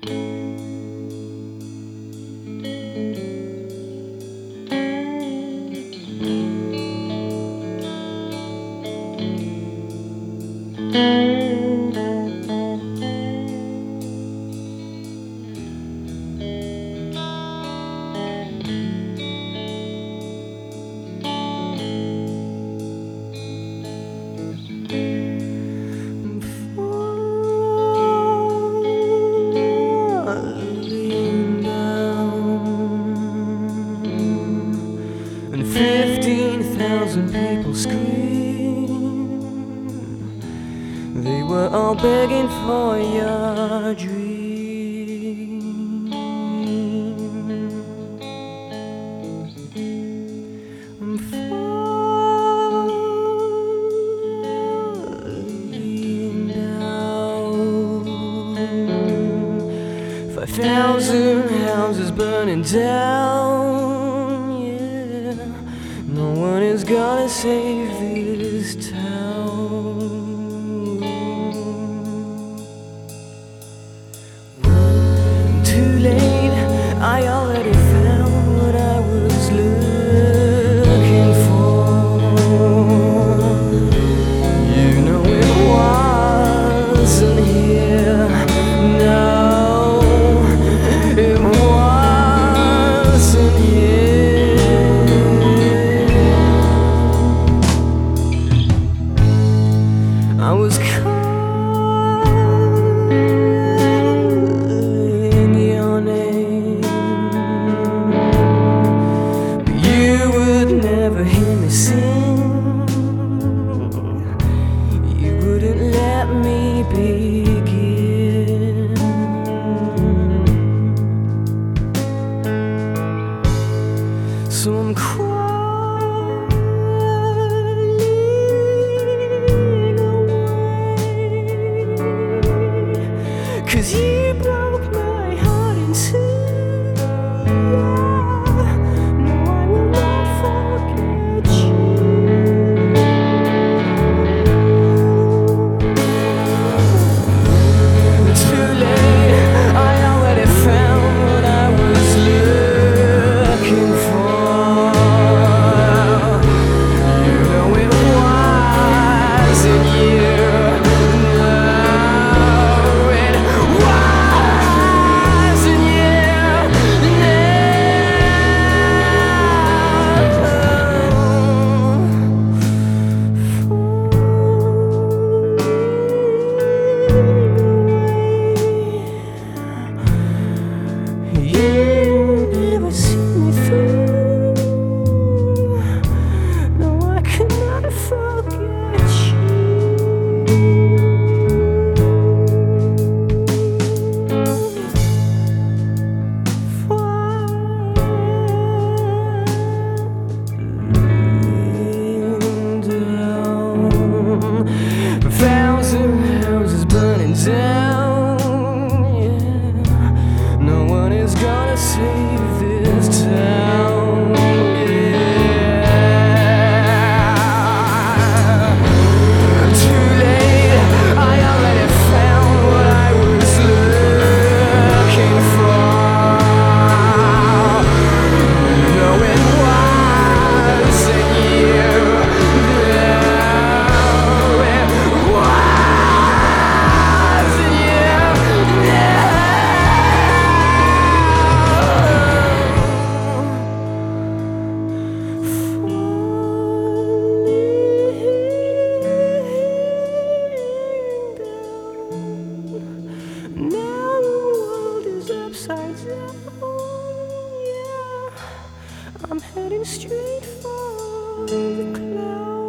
And 15,000 people scream. They were all begging for your dream. I'm falling down. 5,000 houses burning down. No one is gonna save this town. Too late, I already found what I was looking for. You know it wasn't here. No, it wasn't here. I was calling your name, but you would never hear me sing. You wouldn't let me begin. So I'm cause you broke my heart in two. No, I will not forget you. Too late, I already found what I was looking for. You know it wasn't you. Houses burning down, yeah. No one is gonna save this town, yeah. Too late, I already found what I was looking for. No, it wasn't you. Now the world is upside down, yeah. I'm heading straight for the clouds.